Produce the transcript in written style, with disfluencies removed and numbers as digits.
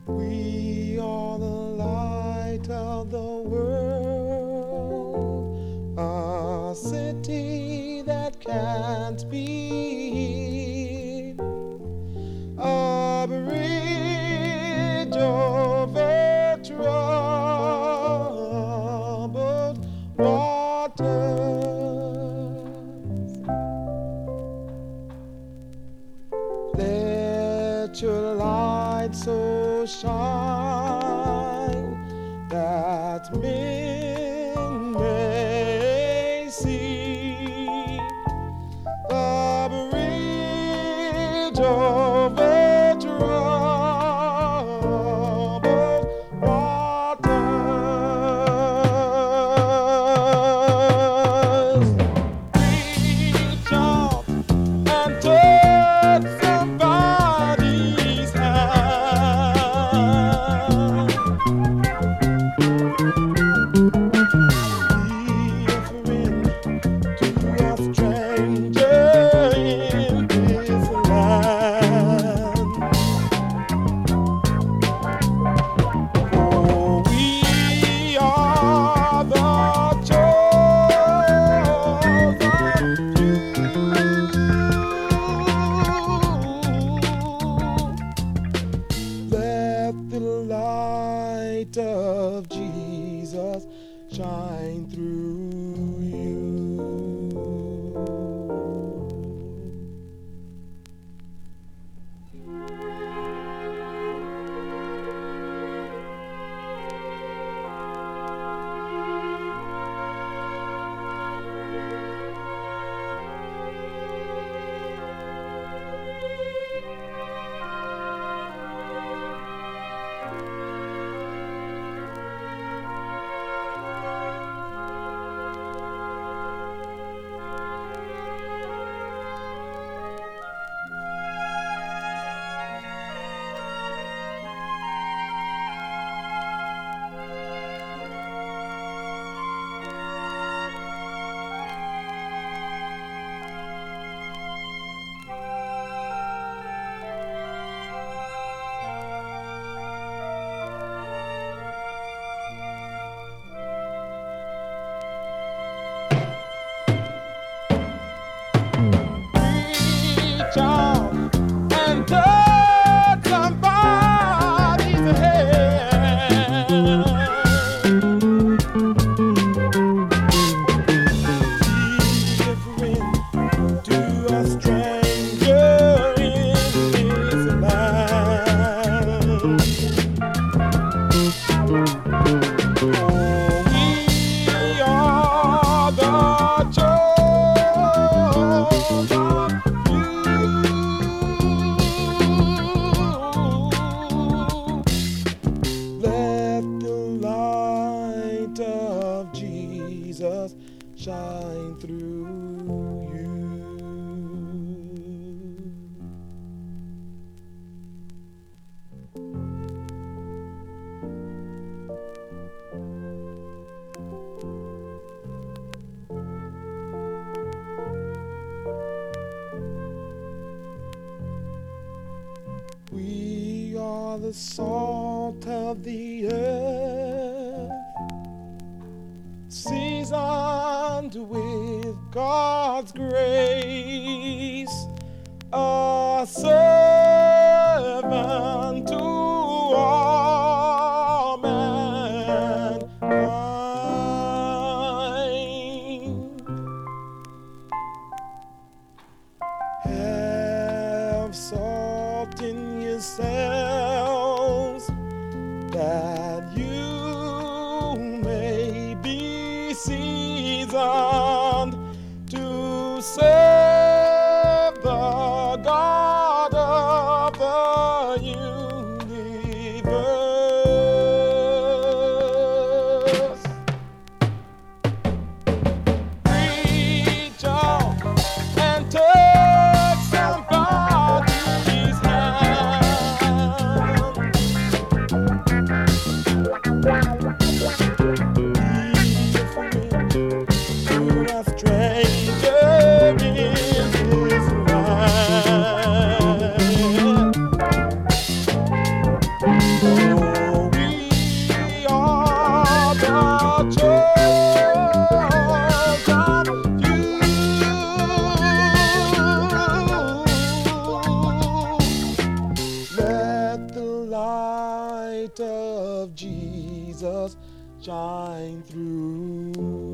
We are the light of the world, a city that can't be hid, a bridge over troubled waters. Let your light so shine that men may see the bridge over troubled waters. Reach out and touch somebody's hand. Be a friend to a stranger in this land. For we are the chosen few. Let the light of Jesus shine through you. Reach out and touch somebody's hand. Be a friend to a stranger in this land. For we are the chosen few. Let the light of Jesus shine through you. We are the salt of the earth, seasoned with God's grace, a servant to all mankind. Have salt in yourselves, that you may be seasoned to serve the God of the universe. Reach out and touch somebody's hand. light of Jesus shine through.